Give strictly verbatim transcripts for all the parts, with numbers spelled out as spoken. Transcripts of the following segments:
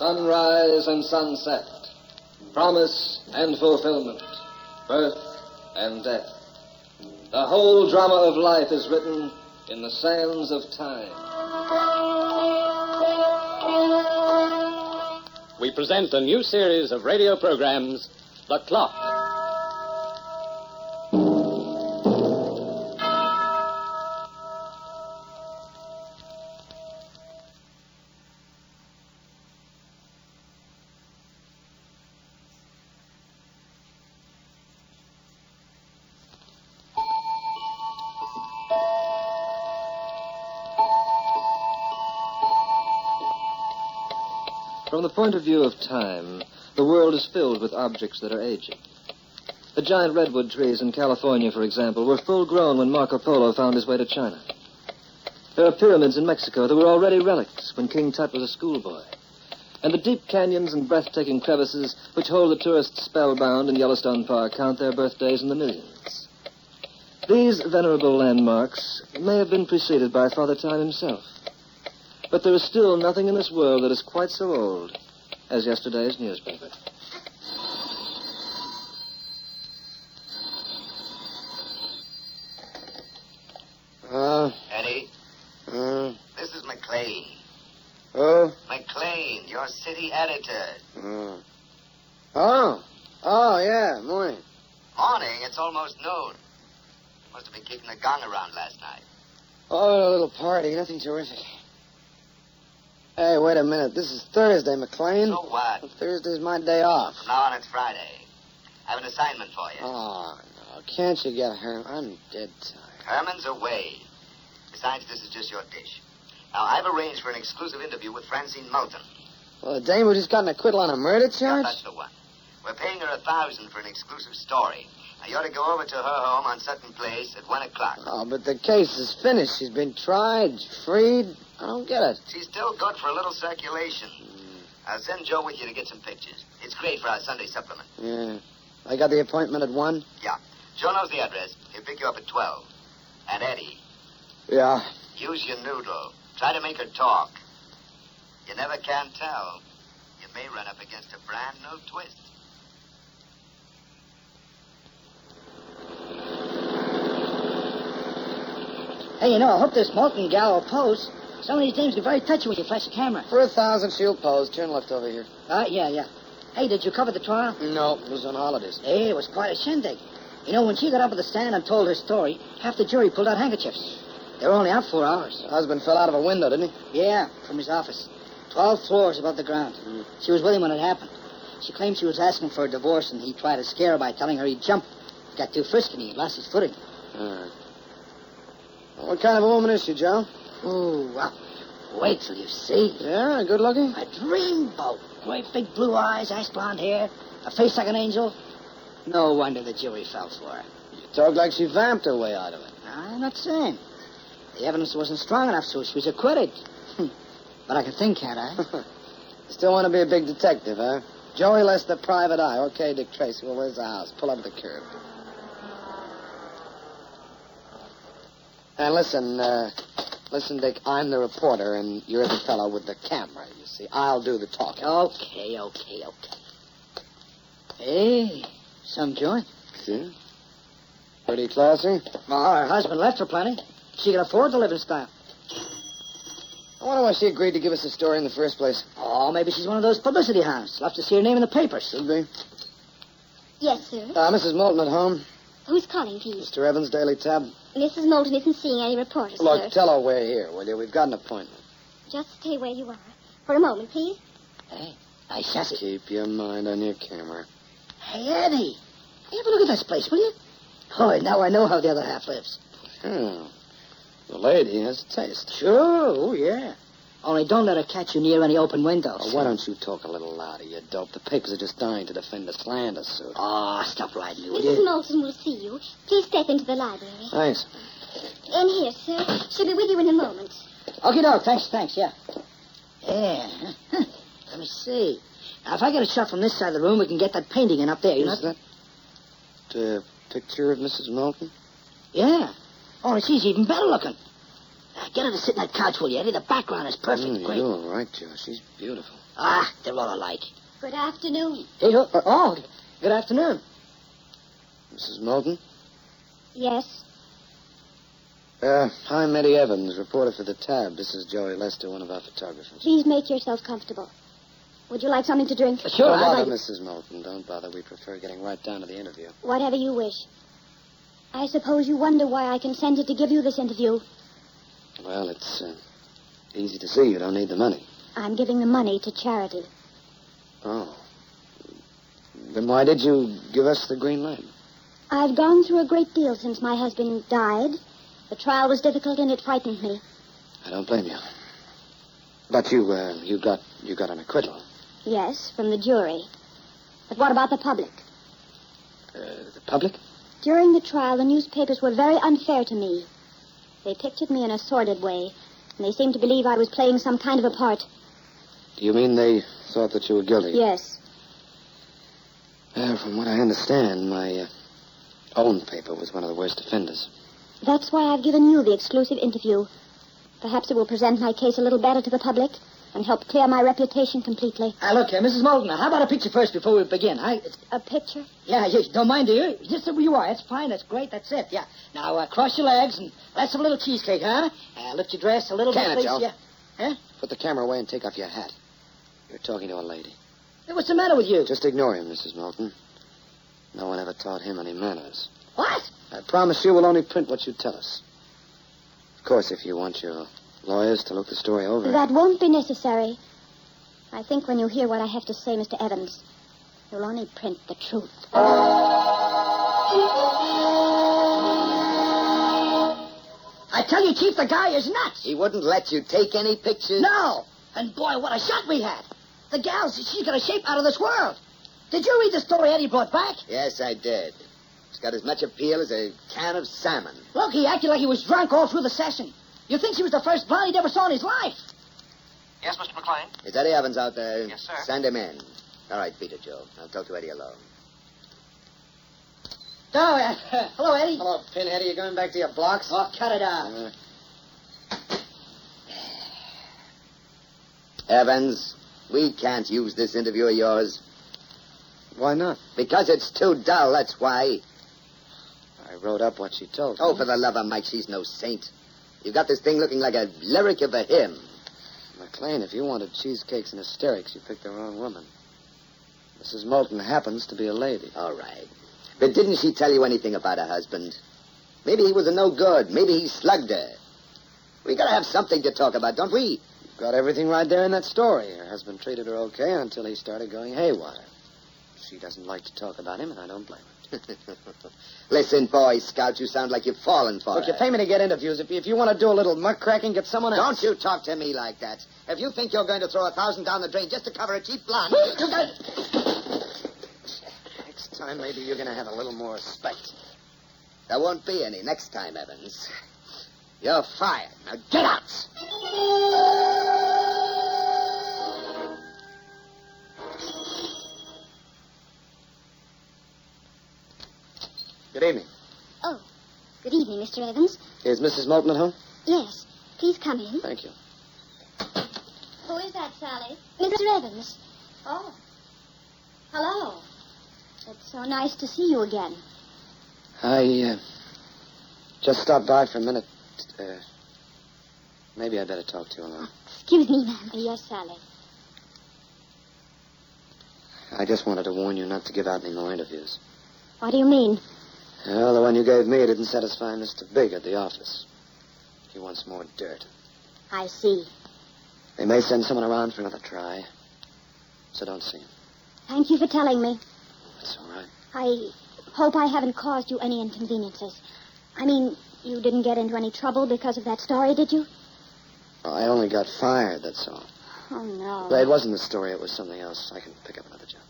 sunrise and sunset, promise and fulfillment, birth and death. The whole drama of life is written in the sands of time. We present a new series of radio programs, The Clock. From the point of view of time, the world is filled with objects that are aging. The giant redwood trees in California, for example, were full grown when Marco Polo found his way to China. There are pyramids in Mexico that were already relics when King Tut was a schoolboy. And the deep canyons and breathtaking crevices which hold the tourists spellbound in Yellowstone Park count their birthdays in the millions. These venerable landmarks may have been preceded by Father Time himself. But there is still nothing in this world that is quite so old as yesterday's newspaper. Uh, Eddie? uh, This is McLean. oh, McLean, your city editor. uh, oh, oh, yeah, morning. Morning, it's almost noon. You must have been kicking the gong around last night. Oh, a little party, nothing terrific. Hey, wait a minute. This is Thursday, McLean. So what? Thursday's my day off. From now on, it's Friday. I have an assignment for you. Oh, no. Can't you get Herman? I'm dead tired. Herman's away. Besides, this is just your dish. Now, I've arranged for an exclusive interview with Francine Moulton. Well, the dame who just got an acquittal on a murder Yeah, charge? that's the one. We're paying her a thousand for an exclusive story. Now, you ought to go over to her home on Sutton Place at one o'clock. Oh, but the case is finished. She's been tried, freed. I don't get it. She's still good for a little circulation. I'll send Joe with you to get some pictures. It's great for our Sunday supplement. Yeah. I got the appointment at one? Yeah. Joe knows the address. He'll pick you up at twelve. And Eddie, Yeah. use your noodle. Try to make her talk. You never can tell. You may run up against a brand new twist. Hey, you know, I hope this Moulton gal will pose. Some of these dames get very touchy when you flash a camera. For a thousand, she'll pose. Turn left over here. Uh, yeah, yeah. Hey, did you cover the trial? No, it was on holidays. Hey, it was quite a shindig. You know, when she got up at the stand and told her story, half the jury pulled out handkerchiefs. They were only out four hours. Her husband fell out of a window, didn't he? Yeah, from his office. Twelve floors above the ground. Mm. She was with him when it happened. She claimed she was asking for a divorce, and he tried to scare her by telling her he'd jump. He got too frisky, and he lost his footing. All right. Well, what kind of a woman is she, Joe? Oh, well, wait till you see. Yeah, good looking? A dreamboat. Great big blue eyes, ash blonde hair, a face like an angel. No wonder the jury fell for her. You talk like she vamped her way out of it. I'm not saying. The evidence wasn't strong enough, so she was acquitted. But I can think, can't I? You still want to be a big detective, huh? Joey Lester, private eye. Okay, Dick Tracy. Well, where's the house? Pull up at the curb. And listen, uh, listen, Dick, I'm the reporter, and you're the fellow with the camera, you see. I'll do the talking. Okay, okay, okay. Hey, some joint. See? Pretty classy. Well, her husband left her plenty. She could afford to live in style. I wonder why she agreed to give us the story in the first place. Oh, maybe she's one of those publicity hounds. Love to see her name in the papers. Should be. Yes, sir. Uh, Missus Moulton at home. Who's calling, please? Mister Evans, Daily Tab. Missus Moulton isn't seeing any reporters, Look, sir. tell her we're here, will you? We've got an appointment. Just stay where you are. For a moment, please. Hey, nice chassis. Keep your mind on your camera. Hey, Eddie. Hey, have a look at this place, will you? Oh, now I know how the other half lives. Hmm. The lady has taste. Sure, oh, yeah. Only don't let her catch you near any open windows. Oh, why don't you talk a little louder, you dope? The papers are just dying to defend the slander suit. Oh, stop riding me, will Missus you? Moulton will see you. Please step into the library. Thanks. In here, sir. She'll be with you in a moment. Okay, dog. Thanks, thanks, yeah. Yeah. Huh. Let me see. Now, if I get a shot from this side of the room, we can get that painting in up there, you know? Is that the picture of Missus Moulton? Yeah. Only she's even better looking. get her to sit in that couch, will you, Eddie? The background is perfect. Mm, Great. you're all right, Joe. She's beautiful. Ah, they're all alike. Good afternoon. Hey, oh, oh, good afternoon. Missus Moulton? Yes. Uh, I'm Eddie Evans, reporter for the Tab. This is Joey Lester, one of our photographers. Please make yourself comfortable. Would you like something to drink? Sure, Don't I'd bother, like... Missus Moulton. Don't bother. We prefer getting right down to the interview. Whatever you wish. I suppose you wonder why I consented to give you this interview. Well, it's uh, easy to see you don't need the money. I'm giving the money to charity. Oh. Then why did you give us the green light? I've gone through a great deal since my husband died. The trial was difficult and it frightened me. I don't blame you. But you, uh, you got, you got an acquittal. Yes, from the jury. But what about the public? Uh, the public? During the trial, the newspapers were very unfair to me. They pictured me in a sordid way, and they seemed to believe I was playing some kind of a part. Do you mean they thought that you were guilty? Yes. Uh, from what I understand, my uh, own paper was one of the worst offenders. That's why I've given you the exclusive interview. Perhaps it will present my case a little better to the public and help clear my reputation completely. Ah, look, uh, Missus Moulton, how about a picture first before we begin, huh? It's... A picture? Yeah, you don't mind, do you? Just sit where you are. That's fine. That's great. That's it. Yeah. Now, uh, cross your legs and let's have a little cheesecake, huh? Uh, lift your dress a little Can bit, it, please. Joe? Yeah. Huh? Put the camera away and take off your hat. You're talking to a lady. Hey, what's the matter with you? Just ignore him, Missus Moulton. No one ever taught him any manners. What? I promise you we'll only print what you tell us. Of course, if you want your lawyers to look the story over. That won't be necessary. I think when you hear what I have to say, Mister Evans, you'll only print the truth. I tell you, Chief, the guy is nuts. He wouldn't let you take any pictures? No. And boy, what a shot we had. The gal, she's got a shape out of this world. Did you read the story Eddie brought back? Yes, I did. It's got as much appeal as a can of salmon. Look, he acted like he was drunk all through the session. You think she was the first blonde he'd ever saw in his life? Yes, Mister McLean? Is Eddie Evans out there? Yes, sir. Send him in. All right, beat it, Joe. I'll talk to Eddie alone. Oh, uh, hello, Eddie. Hello, Pinhead. Are you going back to your blocks? Oh, cut it out. Uh, Evans, we can't use this interview of yours. why not? Because it's too dull, that's why. I wrote up what she told Oh, me. for the love of Mike, she's no saint. You've got this thing looking like a lyric of a hymn. McLean, if you wanted cheesecakes and hysterics, you picked the wrong woman. Missus Moulton happens to be a lady. All right. But didn't she tell you anything about her husband? Maybe he was a no good. Maybe he slugged her. We gotta have something to talk about, don't we? You've got everything right there in that story. Her husband treated her okay until he started going haywire. She doesn't like to talk about him, and I don't blame her. Listen, Boy Scout, you sound like you've fallen for Look, her. you pay me to get interviews. If you, if you want to do a little muck cracking, get someone else. Don't you talk to me like that. If you think you're going to throw a thousand down the drain just to cover a cheap blonde... Next time, maybe you're going to have a little more respect. There won't be any next time, Evans. You're fired. Now get out! Good evening. Oh, good evening, Mister Evans. Is Missus Moulton at home? Yes, please come in. Thank you. Who is that, Sally? Mister Evans. Oh. Hello. It's so nice to see you again. I uh, just stopped by for a minute. Uh, maybe I'd better talk to you alone. Excuse me, ma'am. Yes, Sally. I just wanted to warn you not to give out any more interviews. What do you mean? Well, the one you gave me didn't satisfy Mister Big at the office. He wants more dirt. I see. They may send someone around for another try. So don't see him. Thank you for telling me. It's all right. I hope I haven't caused you any inconveniences. I mean, you didn't get into any trouble because of that story, did you? Oh, I only got fired, that's all. Oh, no. But it wasn't the story, it was something else. I can pick up another job.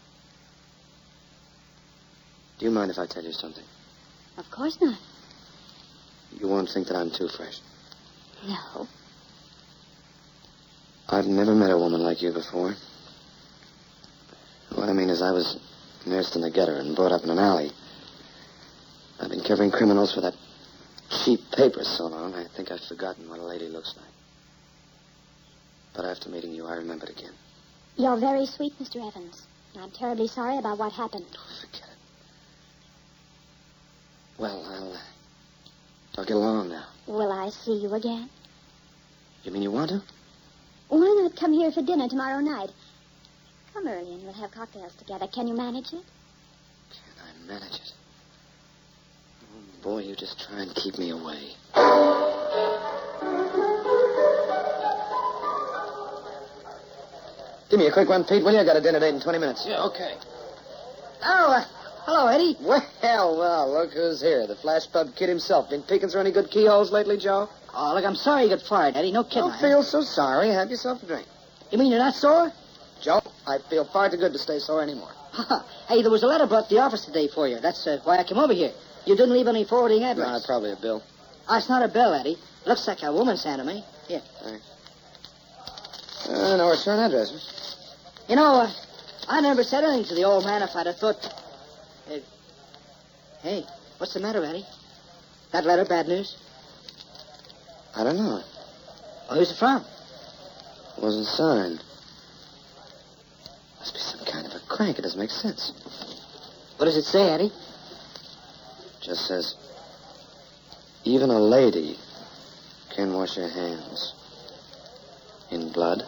Do you mind if I tell you something? Of course not. You won't think that I'm too fresh. No. I've never met a woman like you before. What I mean is I was nursed in the gutter and brought up in an alley. I've been covering criminals for that cheap paper so long, I think I've forgotten what a lady looks like. But after meeting you, I remembered again. You're very sweet, Mister Evans. I'm terribly sorry about what happened. Oh, forget it. Well, I'll, uh, I'll get along now. Will I see you again? You mean you want to? Why not come here for dinner tomorrow night? Come early and we'll have cocktails together. Can you manage it? Can I manage it? Oh, boy, you just try and keep me away. Give me a quick one, Pete, will you? I got a dinner date in twenty minutes. Yeah, okay. Oh, uh, hello, Eddie. Well, well, look who's here. The Flash Pub Kid himself. Been peeking through any good keyholes lately, Joe? Oh, look, I'm sorry you got fired, Eddie. No kidding. Don't feel so sorry. Have yourself a drink. You mean you're not sore? Joe, I feel far too good to stay sore anymore. Hey, there was a letter brought to the office today for you. That's uh, why I came over here. You didn't leave any forwarding address. No, probably a bill. Oh, it's not a bill, Eddie. Looks like a woman's hand to me. Here. Thanks. Uh, no return address, huh? You know, uh, I never said anything to the old man if I'd have thought... Uh, hey, what's the matter, Eddie? That letter, bad news? I don't know. Well, who's it from? It wasn't signed. Must be some kind of a crank. It doesn't make sense. What does it say, Eddie? Just says, even a lady can wash her hands in blood.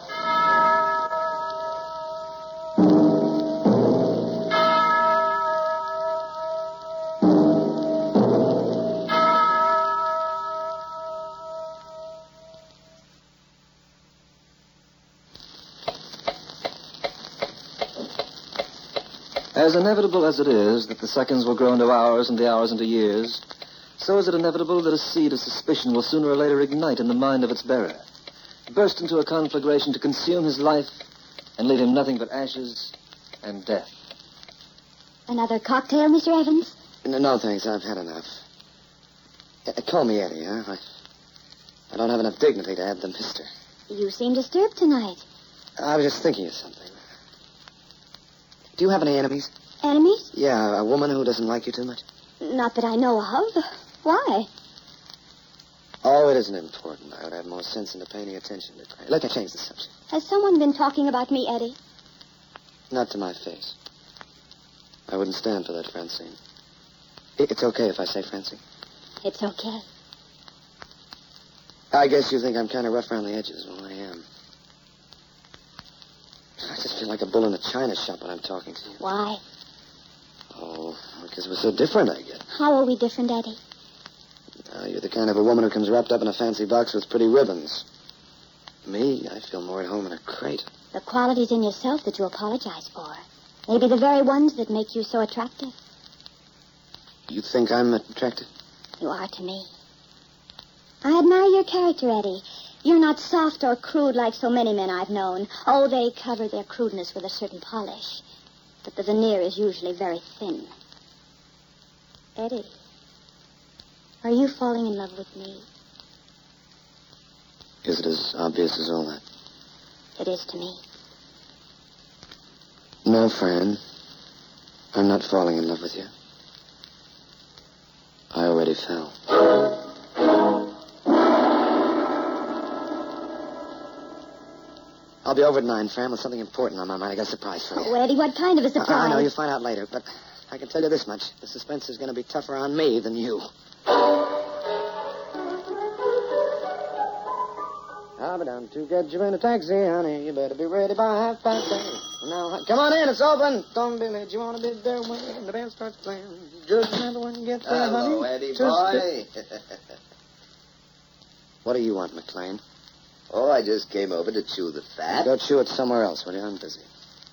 As inevitable as it is that the seconds will grow into hours and the hours into years, so is it inevitable that a seed of suspicion will sooner or later ignite in the mind of its bearer, burst into a conflagration to consume his life and leave him nothing but ashes and death. Another cocktail, Mister Evans? No, no, thanks. I've had enough. Uh, call me Eddie, huh? I, I don't have enough dignity to add the mister. You seem disturbed tonight. I was just thinking of something. Do you have any enemies? Enemies? Yeah, a woman who doesn't like you too much? Not that I know of. Why? Oh, it isn't important. I would have more sense into paying attention to it. Let me change the subject. Has someone been talking about me, Eddie? Not to my face. I wouldn't stand for that, Francine. It's okay if I say Francine. It's okay. I guess you think I'm kind of rough around the edges. Well, I am. I just feel like a bull in a china shop when I'm talking to you. Why? Oh, because we're so different, I guess. How are we different, Eddie? Uh, you're the kind of a woman who comes wrapped up in a fancy box with pretty ribbons. Me, I feel more at home in a crate. The qualities in yourself that you apologize for. Maybe the very ones that make you so attractive. You think I'm attractive? You are to me. I admire your character, Eddie. You're not soft or crude like so many men I've known. Oh, they cover their crudeness with a certain polish. But the veneer is usually very thin. Eddie, are you falling in love with me? Is it as obvious as all that? It is to me. No, Fran. I'm not falling in love with you. I already fell. I'll be over at nine, Fran, with something important on my mind. I got a surprise for you. Oh, Eddie, what kind of a surprise? I, I know, you'll find out later, but I can tell you this much. The suspense is going to be tougher on me than you. I'll be down to get you in a taxi, honey. You better be ready by half past eight. Now, come on in, it's open. Don't be late. You want to be there when the band starts playing. Just remember when you get there, honey. Hello, Eddie boy. What do you want, McLean? Oh, I just came over to chew the fat. Go chew it somewhere else, will you? I'm busy.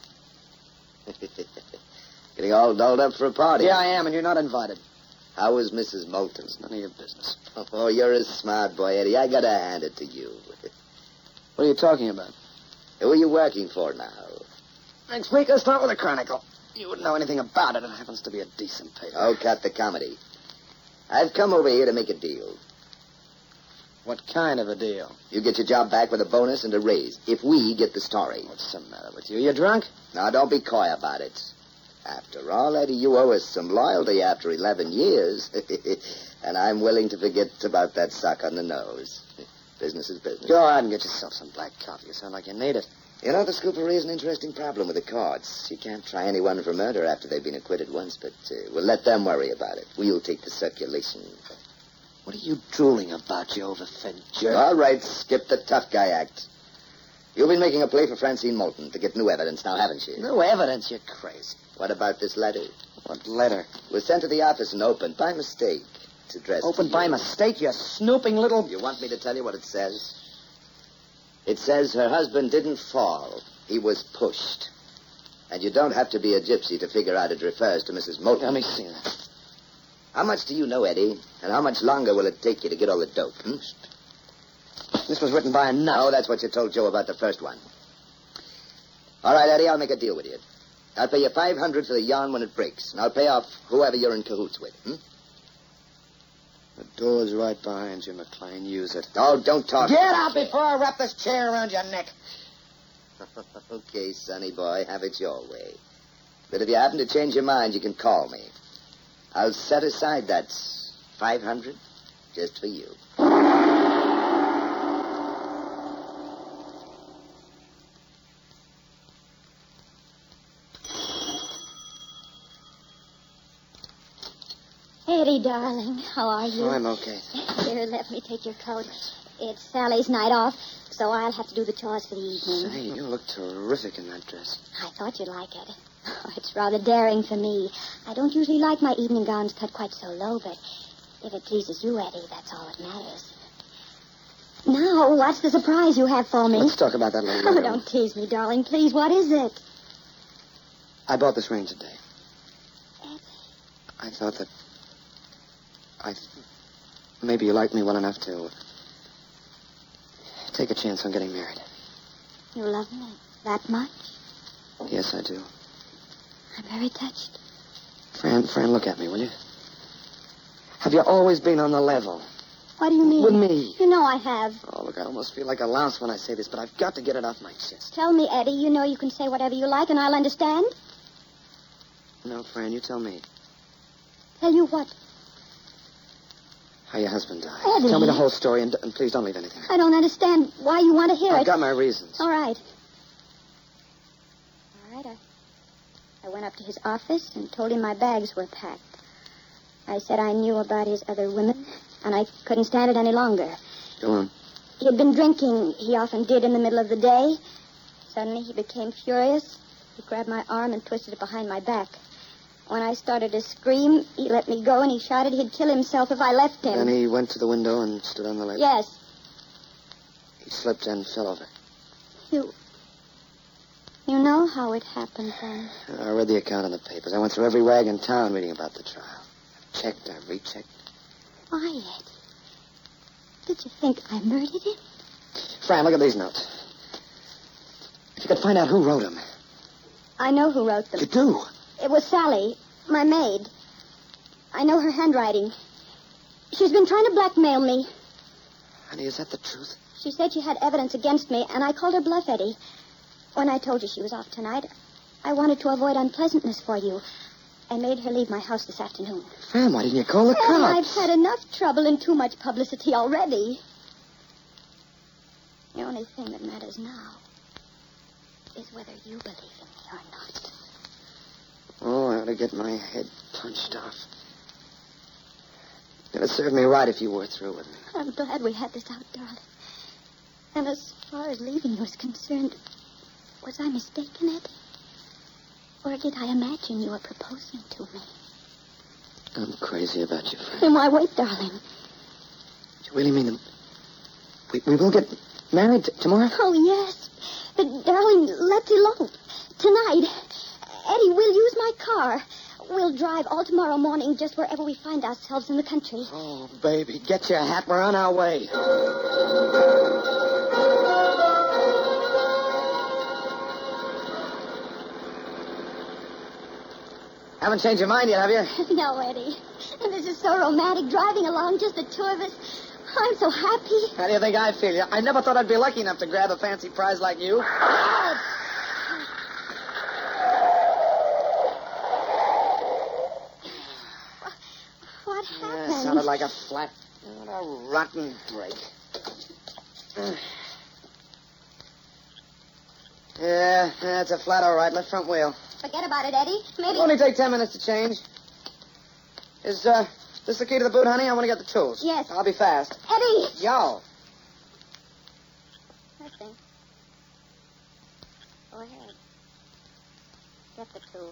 Getting all dolled up for a party. Yeah, I am, and you're not invited. How was Missus Moulton? It's none of your business. Oh, you're a smart boy, Eddie. I gotta hand it to you. What are you talking about? Who are you working for now? Next week, I'll start with a Chronicle. You wouldn't know anything about it. It happens to be a decent paper. Oh, cut the comedy. I've come over here to make a deal. What kind of a deal? You get your job back with a bonus and a raise, if we get the story. What's the matter with you? You drunk? Now, don't be coy about it. After all, Eddie, you owe us some loyalty after eleven years. And I'm willing to forget about that sock on the nose. Business is business. Go out and get yourself some black coffee. You sound like you need it. You know, the scoop will raise an interesting problem with the courts. You can't try anyone for murder after they've been acquitted once, but uh, we'll let them worry about it. We'll take the circulation. What are you drooling about, you overfed jerk? All right, skip the tough guy act. You've been making a play for Francine Moulton to get new evidence now, haven't you? No evidence, you're crazy. What about this letter? What letter? It was sent to the office and opened by mistake. It's addressed Opened to by you. mistake, you snooping little... You want me to tell you what it says? It says her husband didn't fall. He was pushed. And you don't have to be a gypsy to figure out it refers to Missus Moulton. Let me see that. How much do you know, Eddie? And how much longer will it take you to get all the dope? Hmm? This was written by a nut. No, that's what you told Joe about the first one. All right, Eddie, I'll make a deal with you. I'll pay you five hundred for the yarn when it breaks, and I'll pay off whoever you're in cahoots with. Hmm? The door's right behind you, McLean. Use it. Oh, don't talk. Get out before I wrap this chair around your neck. Okay, sonny boy, have it your way. But if you happen to change your mind, you can call me. I'll set aside that five hundred just for you. Eddie, darling, how are you? Oh, I'm okay. Here, let me take your coat. It's Sally's night off, so I'll have to do the chores for the evening. Say, you look terrific in that dress. I thought you'd like it. Oh, it's rather daring for me. I don't usually like my evening gowns cut quite so low, but if it pleases you, Eddie, that's all that matters. Now, what's the surprise you have for me? Let's talk about that later. Oh, don't tease me, darling, please. What is it? I bought this ring today. Eddie. I thought that... I... Th- maybe you like me well enough to... take a chance on getting married. You love me that much? Yes, I do. I'm very touched. Fran, Fran, look at me, will you? Have you always been on the level? What do you mean? With me. You know I have. Oh, look, I almost feel like a louse when I say this, but I've got to get it off my chest. Tell me, Eddie. You know you can say whatever you like, and I'll understand. No, Fran, you tell me. Tell you what? How your husband died. Eddie. Tell me the whole story, and, and please don't leave anything. I don't understand why you want to hear I've it. got my reasons. All right. All right, I, I went up to his office and told him my bags were packed. I said I knew about his other women, and I couldn't stand it any longer. Go on. He had been drinking. He often did in the middle of the day. Suddenly he became furious. He grabbed my arm and twisted it behind my back. When I started to scream, he let me go, and he shouted he'd kill himself if I left him. Then he went to the window and stood on the ledge. Yes. He slipped and fell over. You... You know how it happened, then? I read the account in the papers. I went through every rag in town reading about the trial. I checked, I rechecked. Why, Eddie? Did you think I murdered him? Fran, look at these notes. If you could find out who wrote them. I know who wrote them. You do? It was Sally, my maid. I know her handwriting. She's been trying to blackmail me. Honey, is that the truth? She said she had evidence against me, and I called her bluff, Eddie. When I told you she was off tonight, I wanted to avoid unpleasantness for you. I made her leave my house this afternoon. Fran, why didn't you call the Well, cops? I've had enough trouble and too much publicity already. The only thing that matters now is whether you believe in me or not. Oh, I ought to get my head punched off. It'd serve me right if you were through with me. I'm glad we had this out, darling. And as far as leaving you is concerned, was I mistaken, Eddie? Or did I imagine you were proposing to me? I'm crazy about you, Fran. Then why wait, darling? Do you really mean that we, we will get married t- tomorrow? Oh, yes. But, darling, let's elope. Tonight. Eddie, we'll use my car. We'll drive all tomorrow morning just wherever we find ourselves in the country. Oh, baby, get your hat. We're on our way. Haven't changed your mind yet, have you? No, Eddie. And this is so romantic, driving along, just the two of us. I'm so happy. How do you think I feel? I never thought I'd be lucky enough to grab a fancy prize like you. Oh. a flat. What a rotten break. Yeah, that's a flat, all right. Left front wheel. Forget about it, Eddie. Maybe... It'll only take ten minutes to change. Is, uh, this the key to the boot, honey? I want to get the tools. Yes. I'll be fast. Eddie! Yo. I think. Go ahead. Get the tools.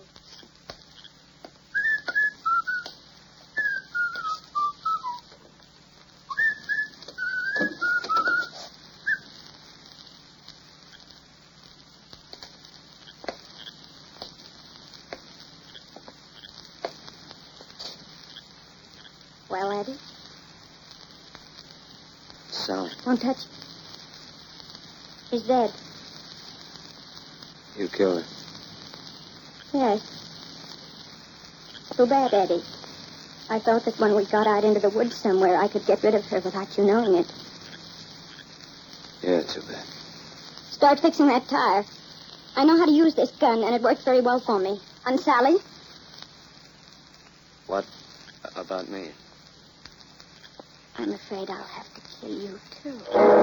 Well, Eddie? Sally. Don't touch. He's dead. You killed her. Yes. Too bad, Eddie. I thought that when we got out into the woods somewhere, I could get rid of her without you knowing it. Yeah, too bad. Start fixing that tire. I know how to use this gun, and it works very well for me. And Sally? What about me? I'm afraid I'll have to kill you, too.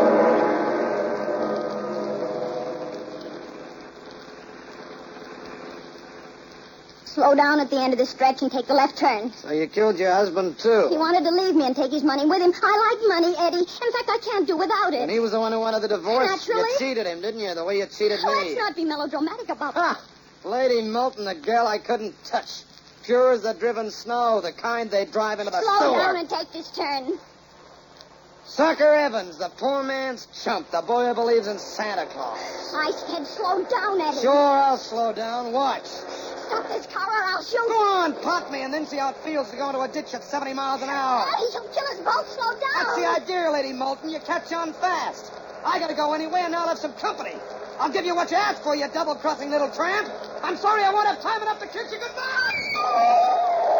Slow down at the end of the stretch and take the left turn. So you killed your husband, too. He wanted to leave me and take his money with him. I like money, Eddie. In fact, I can't do without it. And he was the one who wanted the divorce? Naturally. You cheated him, didn't you? The way you cheated Oh, me. let's not be melodramatic about Ha! Lady Moulton, the girl I couldn't touch. Pure as the driven snow, the kind they drive into the Slow sewer. down and take this turn. Sucker Evans, the poor man's chump, the boy who believes in Santa Claus. I said slow down, Eddie. Sure, I'll slow down. Watch. Stop this car or I'll shoot. Go on, pot me, and then see how it feels to go into a ditch at seventy miles an hour. Eddie, you'll kill us both. Slow down. That's the idea, Lady Moulton. You catch on fast. I gotta go anyway, and now I'll have some company. I'll give you what you asked for, you double-crossing little tramp. I'm sorry I won't have time enough to kiss you goodbye.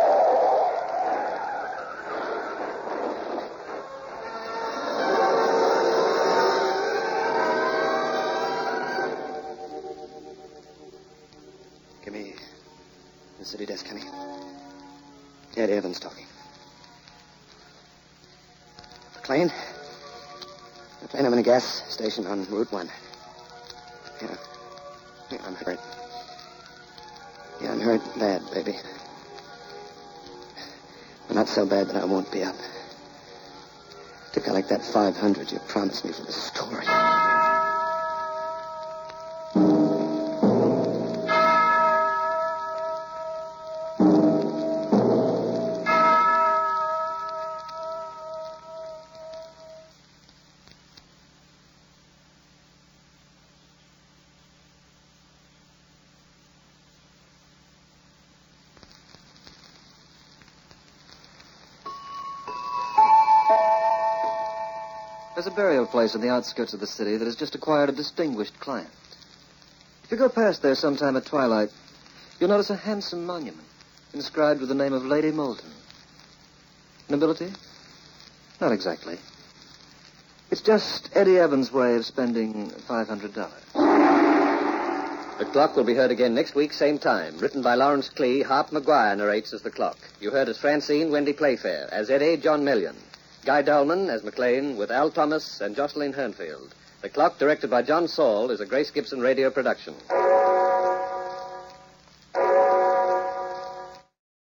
Give me the city desk, honey. Eddie Evans talking. McLean? McLean, I'm in a gas station on Route one. Yeah. Yeah, I'm hurt. Yeah, I'm hurt bad, baby. But not so bad that I won't be up. To collect that five hundred you promised me for the story. There's a burial place on the outskirts of the city that has just acquired a distinguished client. If you go past there sometime at twilight, you'll notice a handsome monument inscribed with the name of Lady Moulton. Nobility? Not exactly. It's just Eddie Evans' way of spending five hundred dollars. The Clock will be heard again next week, same time. Written by Lawrence Clee, Harp McGuire narrates as The Clock. You heard as Francine, Wendy Playfair. As Eddie, John Million. Guy Dolman as McLean, with Al Thomas and Jocelyn Hernfield. The Clock, directed by John Saul, is a Grace Gibson radio production.